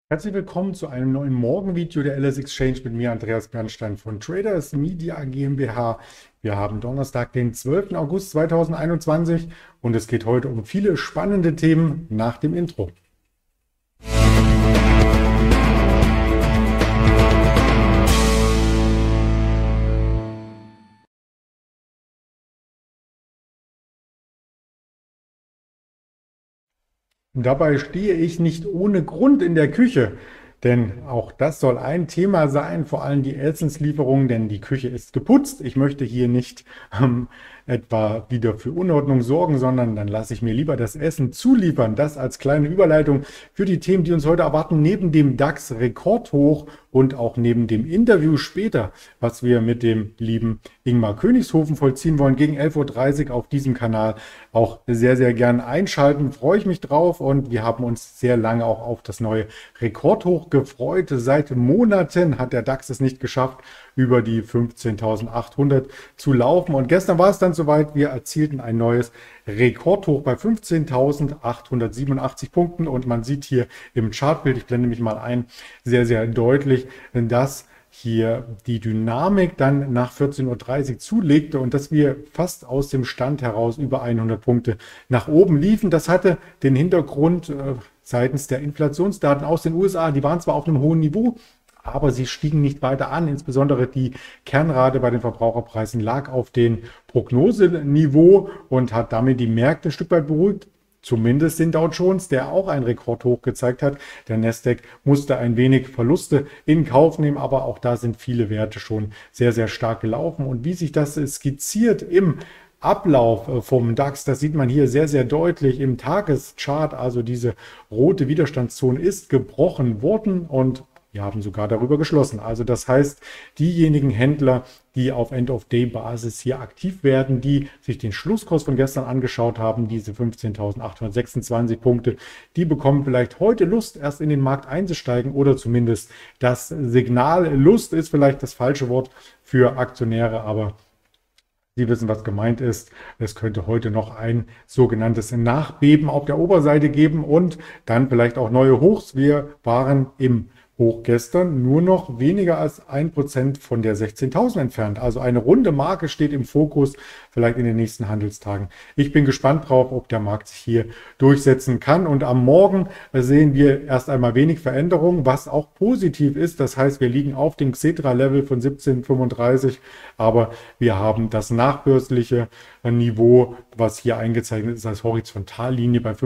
Herzlich willkommen zu einem neuen Morgenvideo der LS Exchange mit mir, Andreas Bernstein von Traders Media GmbH. Wir haben Donnerstag, den 12. August 2021 und es geht heute um viele spannende Themen nach dem Intro. Dabei stehe ich nicht ohne Grund in der Küche, denn auch das soll ein Thema sein, vor allem die Essenslieferungen, denn die Küche ist geputzt. Ich möchte hier nicht etwa wieder für Unordnung sorgen, sondern dann lasse ich mir lieber das Essen zuliefern. Das als kleine Überleitung für die Themen, die uns heute erwarten, neben dem DAX Rekordhoch und auch neben dem Interview später, was wir mit dem lieben Ingmar Königshofen vollziehen wollen, gegen 11:30 Uhr auf diesem Kanal. Auch sehr, sehr gern einschalten, freue ich mich drauf und wir haben uns sehr lange auch auf das neue Rekordhoch gefreut. Seit Monaten hat der DAX es nicht geschafft, über die 15.800 zu laufen. Und gestern war es dann soweit, wir erzielten ein neues Rekordhoch bei 15.887 Punkten. Und man sieht hier im Chartbild, ich blende mich mal ein, sehr, sehr deutlich, dass hier die Dynamik dann nach 14:30 Uhr zulegte und dass wir fast aus dem Stand heraus über 100 Punkte nach oben liefen. Das hatte den Hintergrund seitens der Inflationsdaten aus den USA. Die waren zwar auf einem hohen Niveau, aber sie stiegen nicht weiter an. Insbesondere die Kernrate bei den Verbraucherpreisen lag auf dem Prognoseniveau und hat damit die Märkte ein Stück weit beruhigt. Zumindest den Dow Jones, der auch ein Rekordhoch gezeigt hat. Der Nasdaq musste ein wenig Verluste in Kauf nehmen, aber auch da sind viele Werte schon sehr, sehr stark gelaufen. Und wie sich das skizziert im Ablauf vom DAX, das sieht man hier sehr, sehr deutlich im Tageschart. Also diese rote Widerstandszone ist gebrochen worden und wir haben sogar darüber geschlossen. Also das heißt, diejenigen Händler, die auf End-of-Day-Basis hier aktiv werden, die sich den Schlusskurs von gestern angeschaut haben, diese 15.826 Punkte, die bekommen vielleicht heute Lust, erst in den Markt einzusteigen oder zumindest das Signal. Lust ist vielleicht das falsche Wort für Aktionäre, aber Sie wissen, was gemeint ist. Es könnte heute noch ein sogenanntes Nachbeben auf der Oberseite geben und dann vielleicht auch neue Hochs. Wir waren im Hoch gestern nur noch weniger als 1% von der 16.000 entfernt. Also eine runde Marke steht im Fokus, vielleicht in den nächsten Handelstagen. Ich bin gespannt drauf, ob der Markt sich hier durchsetzen kann. Und am Morgen sehen wir erst einmal wenig Veränderungen, was auch positiv ist. Das heißt, wir liegen auf dem Xetra-Level von 17,35, aber wir haben das nachbörsliche Niveau, was hier eingezeichnet ist als Horizontallinie bei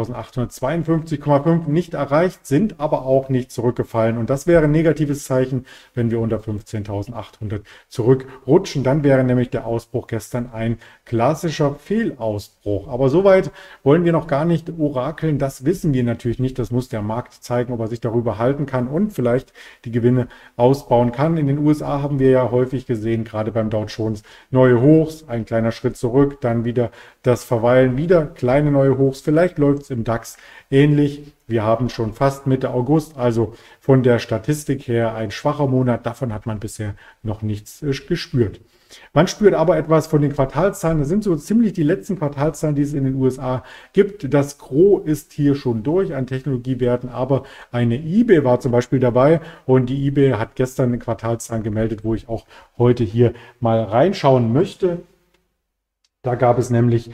15.852,5 nicht erreicht, sind aber auch nicht zurückgefallen. Und das wäre ein negatives Zeichen, wenn wir unter 15.800 zurückrutschen. Dann wäre nämlich der Ausbruch gestern ein klassischer Fehlausbruch. Aber soweit wollen wir noch gar nicht orakeln. Das wissen wir natürlich nicht. Das muss der Markt zeigen, ob er sich darüber halten kann und vielleicht die Gewinne ausbauen kann. In den USA haben wir ja häufig gesehen, gerade beim Dow Jones, neue Hochs, ein kleiner Schritt zurück, dann wieder das Verweilen, wieder kleine neue Hochs. Vielleicht läuft es im DAX ähnlich. Wir haben schon fast Mitte August, also von der Statistik her ein schwacher Monat. Davon hat man bisher noch nichts gespürt. Man spürt aber etwas von den Quartalszahlen. Das sind so ziemlich die letzten Quartalszahlen, die es in den USA gibt. Das Gros ist hier schon durch an Technologiewerten, aber eine eBay war zum Beispiel dabei und die eBay hat gestern Quartalszahlen gemeldet, wo ich auch heute hier mal reinschauen möchte. Da gab es nämlich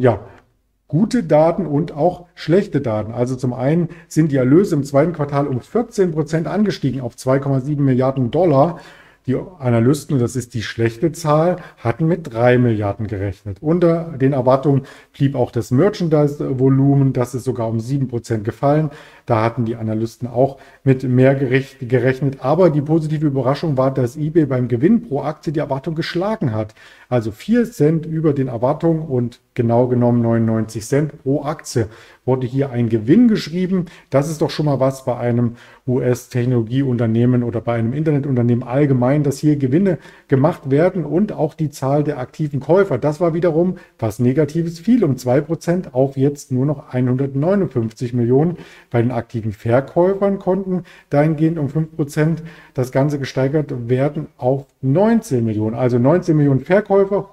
gute Daten und auch schlechte Daten. Also zum einen sind die Erlöse im zweiten Quartal um 14% angestiegen auf 2,7 Milliarden Dollar. Die Analysten, und das ist die schlechte Zahl, hatten mit 3 Milliarden gerechnet. Unter den Erwartungen blieb auch das Merchandise-Volumen, das ist sogar um 7% gefallen. Da hatten die Analysten auch mit mehr gerechnet. Aber die positive Überraschung war, dass eBay beim Gewinn pro Aktie die Erwartung geschlagen hat. Also 4 Cent über den Erwartungen und genau genommen 99 Cent pro Aktie wurde hier ein Gewinn geschrieben. Das ist doch schon mal was bei einem US-Technologieunternehmen oder bei einem Internetunternehmen allgemein, dass hier Gewinne gemacht werden und auch die Zahl der aktiven Käufer. Das war wiederum was Negatives, fiel um 2% auf jetzt nur noch 159 Millionen. Bei den aktiven Verkäufern konnten dahingehend um 5% das Ganze gesteigert werden auf 19 Millionen. Also 19 Millionen Verkäufer,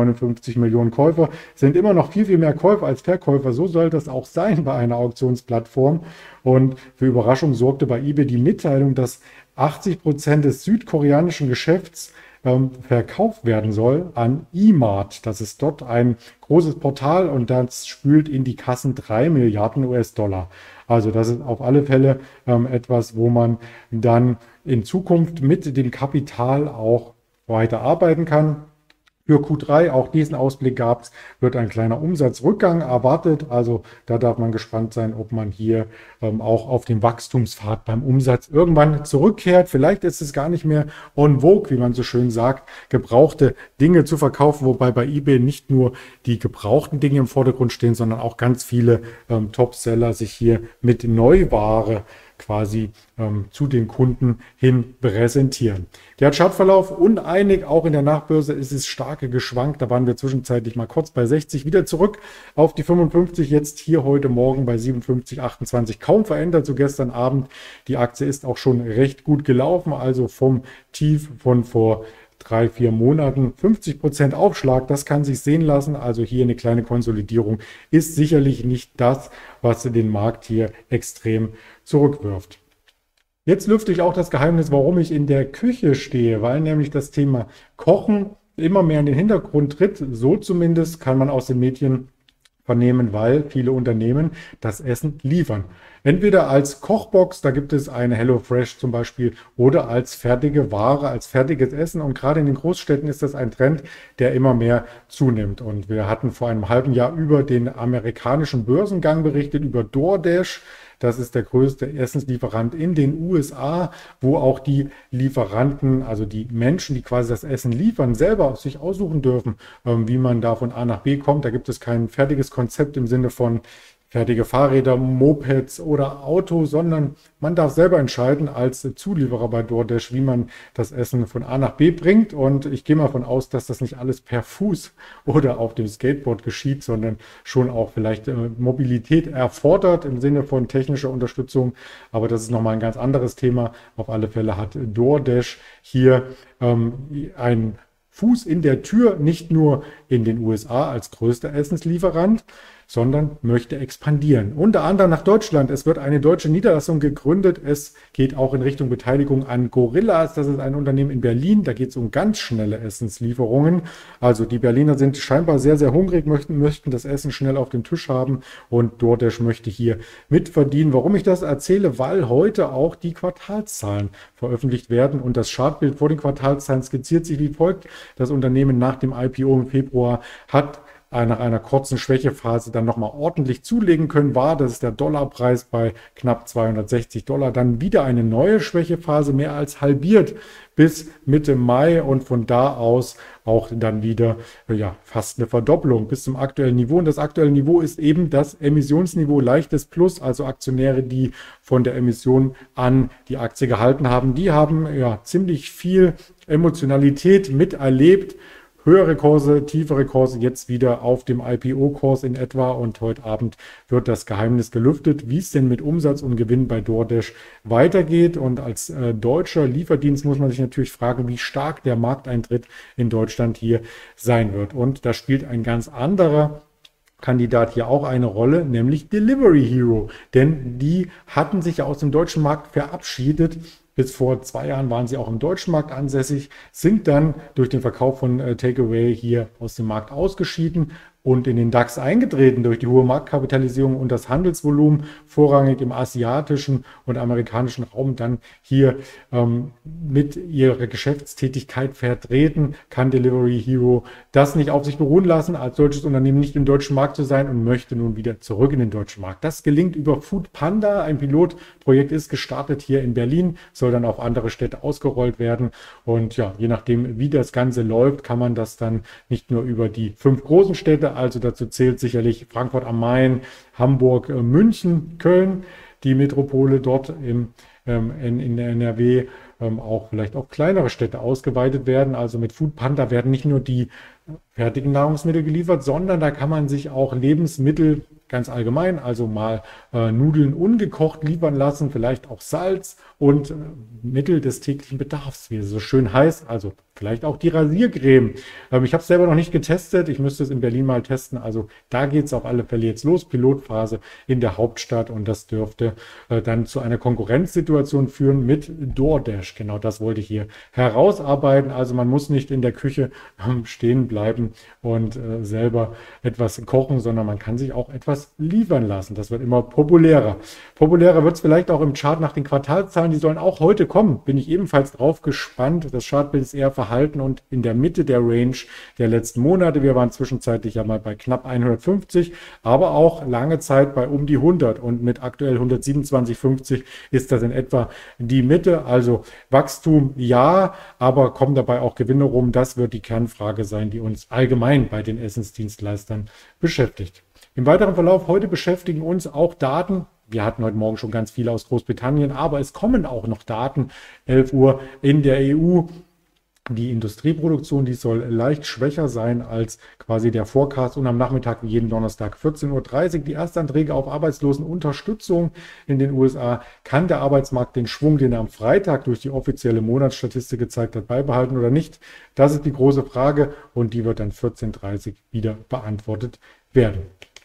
159 Millionen Käufer, sind immer noch viel, viel mehr Käufer als Verkäufer. So soll das auch sein bei einer Auktionsplattform. Und für Überraschung sorgte bei eBay die Mitteilung, dass 80% des südkoreanischen Geschäfts verkauft werden soll an E-Mart. Das ist dort ein großes Portal und das spült in die Kassen 3 Milliarden US-Dollar. Also das ist auf alle Fälle etwas, wo man dann in Zukunft mit dem Kapital auch weiter arbeiten kann. Für Q3, auch diesen Ausblick gab es, wird ein kleiner Umsatzrückgang erwartet. Also da darf man gespannt sein, ob man hier auch auf dem Wachstumspfad beim Umsatz irgendwann zurückkehrt. Vielleicht ist es gar nicht mehr en vogue, wie man so schön sagt, gebrauchte Dinge zu verkaufen, wobei bei eBay nicht nur die gebrauchten Dinge im Vordergrund stehen, sondern auch ganz viele Topseller sich hier mit Neuware quasi zu den Kunden hin präsentieren. Der Chartverlauf uneinig, auch in der Nachbörse ist es stark geschwankt. Da waren wir zwischenzeitlich mal kurz bei 60, wieder zurück auf die 55, jetzt hier heute Morgen bei 57,28, kaum verändert zu gestern Abend. Die Aktie ist auch schon recht gut gelaufen, also vom Tief von vor 3-4 Monaten 50% Aufschlag, das kann sich sehen lassen. Also hier eine kleine Konsolidierung ist sicherlich nicht das, was den Markt hier extrem zurückwirft. Jetzt lüfte ich auch das Geheimnis, warum ich in der Küche stehe, weil nämlich das Thema Kochen immer mehr in den Hintergrund tritt. So zumindest kann man aus den Medien vernehmen, weil viele Unternehmen das Essen liefern. Entweder als Kochbox, da gibt es eine HelloFresh zum Beispiel, oder als fertige Ware, als fertiges Essen. Und gerade in den Großstädten ist das ein Trend, der immer mehr zunimmt. Und wir hatten vor einem halben Jahr über den amerikanischen Börsengang berichtet, über DoorDash. Das ist der größte Essenslieferant in den USA, wo auch die Lieferanten, also die Menschen, die quasi das Essen liefern, selber sich aussuchen dürfen, wie man da von A nach B kommt. Da gibt es kein fertiges Konzept im Sinne von fertige Fahrräder, Mopeds oder Auto, sondern man darf selber entscheiden als Zulieferer bei DoorDash, wie man das Essen von A nach B bringt. Und ich gehe mal davon aus, dass das nicht alles per Fuß oder auf dem Skateboard geschieht, sondern schon auch vielleicht Mobilität erfordert im Sinne von technischer Unterstützung. Aber das ist nochmal ein ganz anderes Thema. Auf alle Fälle hat DoorDash hier ein Fuß in der Tür, nicht nur in den USA als größter Essenslieferant, sondern möchte expandieren. Unter anderem nach Deutschland. Es wird eine deutsche Niederlassung gegründet. Es geht auch in Richtung Beteiligung an Gorillas. Das ist ein Unternehmen in Berlin. Da geht es um ganz schnelle Essenslieferungen. Also die Berliner sind scheinbar sehr, sehr hungrig, möchten das Essen schnell auf dem Tisch haben. Und DoorDash möchte hier mitverdienen. Warum ich das erzähle? Weil heute auch die Quartalszahlen veröffentlicht werden. Und das Chartbild vor den Quartalszahlen skizziert sich wie folgt. Das Unternehmen nach dem IPO im Februar hat nach einer kurzen Schwächephase dann nochmal ordentlich zulegen können, das ist der Dollarpreis bei knapp $260, dann wieder eine neue Schwächephase, mehr als halbiert bis Mitte Mai und von da aus auch dann wieder fast eine Verdopplung bis zum aktuellen Niveau. Und das aktuelle Niveau ist eben das Emissionsniveau, leichtes Plus, also Aktionäre, die von der Emission an die Aktie gehalten haben, die haben ziemlich viel Emotionalität miterlebt. Höhere Kurse, tiefere Kurse, jetzt wieder auf dem IPO-Kurs in etwa und heute Abend wird das Geheimnis gelüftet, wie es denn mit Umsatz und Gewinn bei DoorDash weitergeht. Und als deutscher Lieferdienst muss man sich natürlich fragen, wie stark der Markteintritt in Deutschland hier sein wird. Und da spielt ein ganz anderer Kandidat hier auch eine Rolle, nämlich Delivery Hero. Denn die hatten sich ja aus dem deutschen Markt verabschiedet. Bis vor 2 Jahren waren sie auch im deutschen Markt ansässig, sind dann durch den Verkauf von Takeaway hier aus dem Markt ausgeschieden und in den DAX eingetreten durch die hohe Marktkapitalisierung und das Handelsvolumen, vorrangig im asiatischen und amerikanischen Raum, dann hier mit ihrer Geschäftstätigkeit vertreten. Kann Delivery Hero das nicht auf sich beruhen lassen, als solches Unternehmen nicht im deutschen Markt zu sein und möchte nun wieder zurück in den deutschen Markt. Das gelingt über Foodpanda. Ein Pilotprojekt ist gestartet hier in Berlin, soll dann auf andere Städte ausgerollt werden. Und je nachdem, wie das Ganze läuft, kann man das dann nicht nur über die 5 großen Städte, also dazu zählt sicherlich Frankfurt am Main, Hamburg, München, Köln, die Metropole dort in der NRW, auch vielleicht auf kleinere Städte ausgeweitet werden. Also mit Foodpanda werden nicht nur die fertigen Nahrungsmittel geliefert, sondern da kann man sich auch Lebensmittel ganz allgemein, also mal Nudeln ungekocht liefern lassen, vielleicht auch Salz und Mittel des täglichen Bedarfs, wie es so schön heißt, also vielleicht auch die Rasiercreme. Ich habe es selber noch nicht getestet, ich müsste es in Berlin mal testen, also da geht es auf alle Fälle jetzt los, Pilotphase in der Hauptstadt und das dürfte dann zu einer Konkurrenzsituation führen mit DoorDash. Genau das wollte ich hier herausarbeiten, also man muss nicht in der Küche stehen bleiben und selber etwas kochen, sondern man kann sich auch etwas liefern lassen. Das wird immer populärer. Populärer wird es vielleicht auch im Chart nach den Quartalszahlen. Die sollen auch heute kommen. Bin ich ebenfalls drauf gespannt. Das Chartbild ist eher verhalten und in der Mitte der Range der letzten Monate. Wir waren zwischenzeitlich ja mal bei knapp 150, aber auch lange Zeit bei um die 100 und mit aktuell 127,50 ist das in etwa die Mitte. Also Wachstum ja, aber kommen dabei auch Gewinne rum. Das wird die Kernfrage sein, die uns allgemein bei den Essensdienstleistern beschäftigt. Im weiteren Verlauf heute beschäftigen uns auch Daten. Wir hatten heute Morgen schon ganz viele aus Großbritannien, aber es kommen auch noch Daten. 11 Uhr in der EU. Die Industrieproduktion, die soll leicht schwächer sein als quasi der Forecast und am Nachmittag wie jeden Donnerstag 14:30 Uhr die Erstanträge auf Arbeitslosenunterstützung in den USA. Kann der Arbeitsmarkt den Schwung, den er am Freitag durch die offizielle Monatsstatistik gezeigt hat, beibehalten oder nicht? Das ist die große Frage und die wird dann 14:30 Uhr wieder beantwortet werden.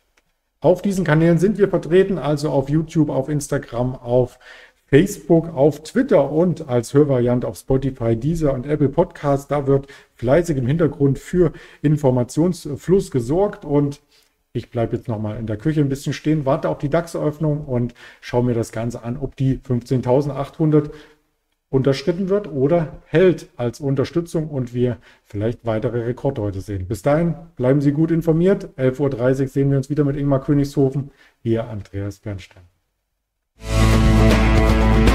Auf diesen Kanälen sind wir vertreten, also auf YouTube, auf Instagram, auf Facebook, auf Twitter und als Hörvariante auf Spotify, Deezer und Apple Podcasts. Da wird fleißig im Hintergrund für Informationsfluss gesorgt und ich bleibe jetzt nochmal in der Küche ein bisschen stehen, warte auf die DAX-Eröffnung und schaue mir das Ganze an, ob die 15.800 unterschritten wird oder hält als Unterstützung und wir vielleicht weitere Rekorde heute sehen. Bis dahin bleiben Sie gut informiert. 11:30 Uhr sehen wir uns wieder mit Ingmar Königshofen. Ihr Andreas Bernstein.